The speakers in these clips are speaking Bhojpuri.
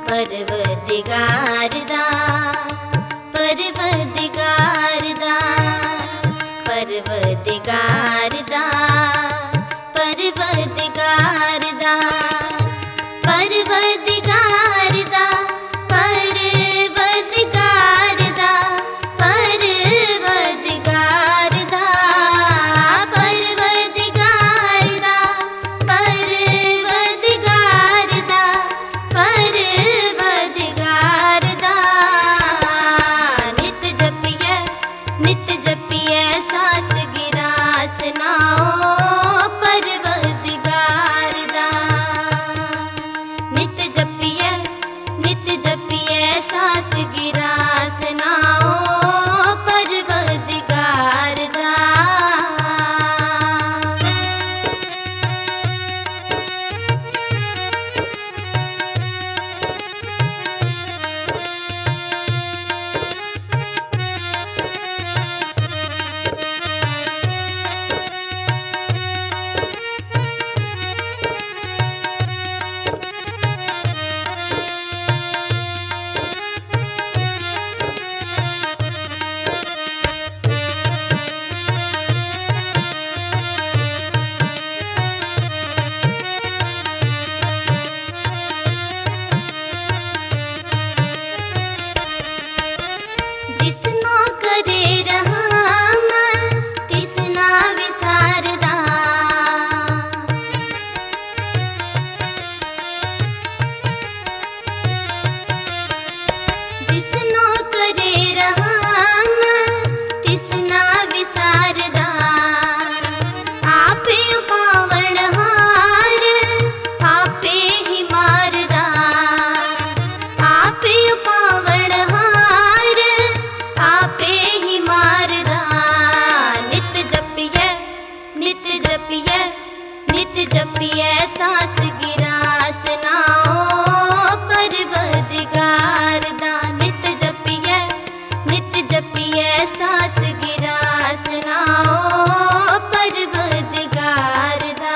परवदिगार दा परवदिगार दा परवदिगार दा परवदिगार दा परवदिगार दा परवदिगार दा परवदिगार दा परवदिगार दा परवदिगार दा परवदिगार दा नित जपिए सास गिरास नाओ परवदिगार दा नित जपिए सास गिरास नाओ परवदिगार दा। जिसनो करे रहम तिसना विसारदा जिसनो करे रहम तिसना विसारदा आपे पावण हार आपे ही मारदा आपे पावण हार आपे ही मारदा नित जपिए सास गिरास नाओ परवदिगार दा नित जपिए सास गिरास नाओ परवदिगार दा।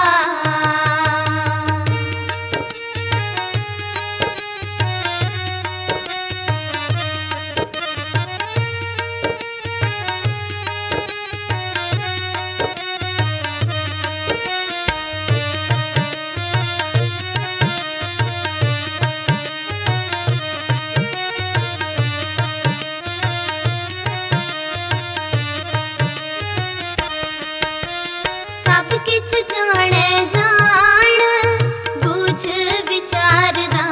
सब किछ जाने जान बूझ विचारदा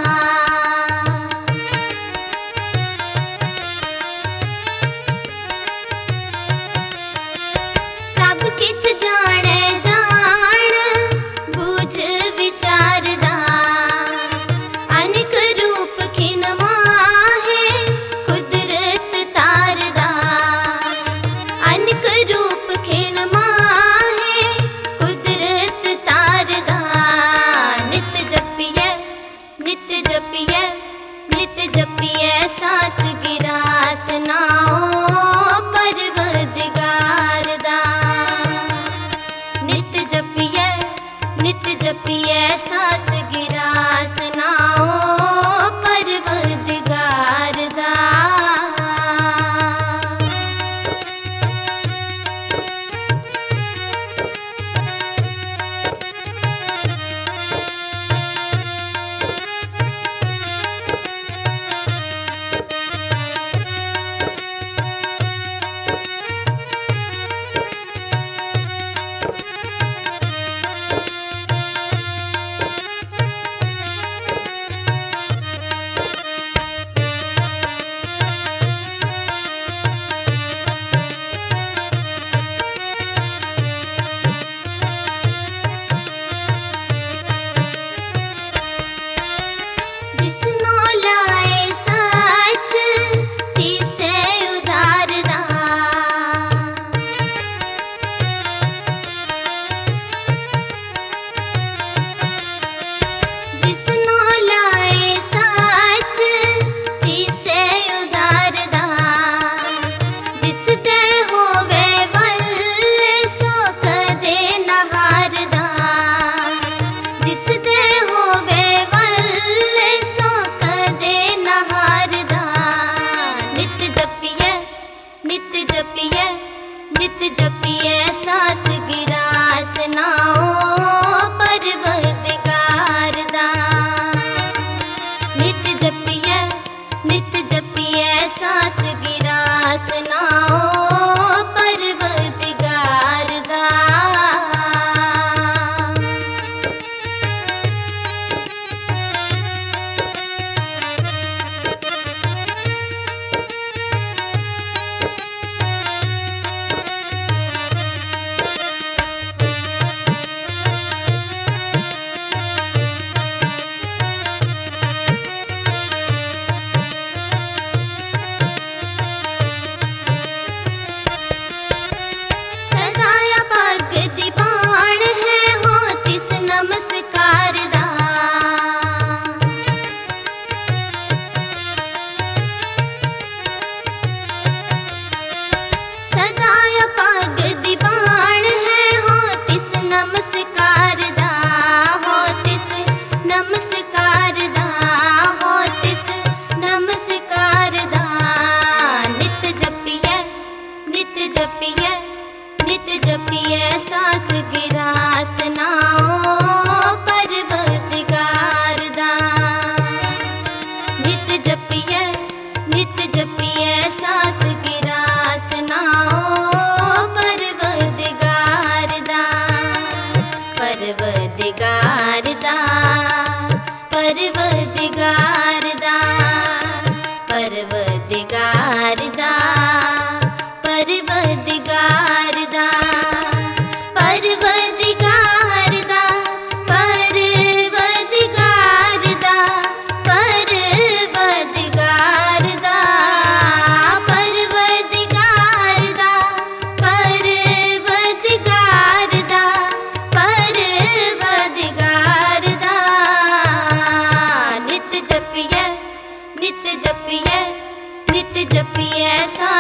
सब किछ जाने जान बूझ विचारदा अनेक रूप खिन माहे कुदरत तारदा अनेक रूप खिन माहे कुदरत तारदा नित जपिए सास गिरास नाओ परवदिगार दा नित जपिए सास गिरास नाओ परवदिगार दा। परवदिगार दा परवदिगार दा परवदिगार दा परवदिगार दा परवदिगार दा परवदिगार दा परवदिगार दा परवदिगार दा नित जपिए नित जपिए नित जपिए सा